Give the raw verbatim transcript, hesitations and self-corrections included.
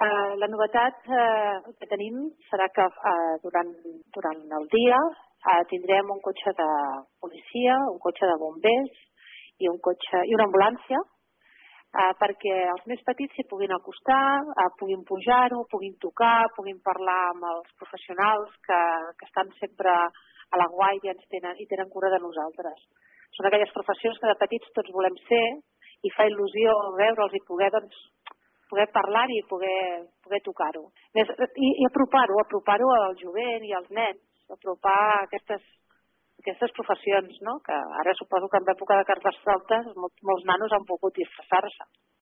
Uh, la novetat uh, que tenim serà que uh, durant, durant el dia uh, tindrem un cotxe de policia, un cotxe de bombers i, un cotxe, i una ambulància uh, perquè els més petits s'hi puguin acostar, uh, puguin pujar-ho, puguin tocar, puguin parlar amb els professionals que, que estan sempre a la guàrdia i tenen, i tenen cura de nosaltres. Són aquelles professions que de petits tots volem ser i fa il·lusió veure'ls i poder, doncs, poder parlar-hi i poder, poder tocar-ho. I, i apropar-ho, apropar-ho al jovent i als nens, apropar aquestes, aquestes professions, no? Que ara suposo que en l'època de Carnestoltes molts, molts nanos han pogut disfressar-se.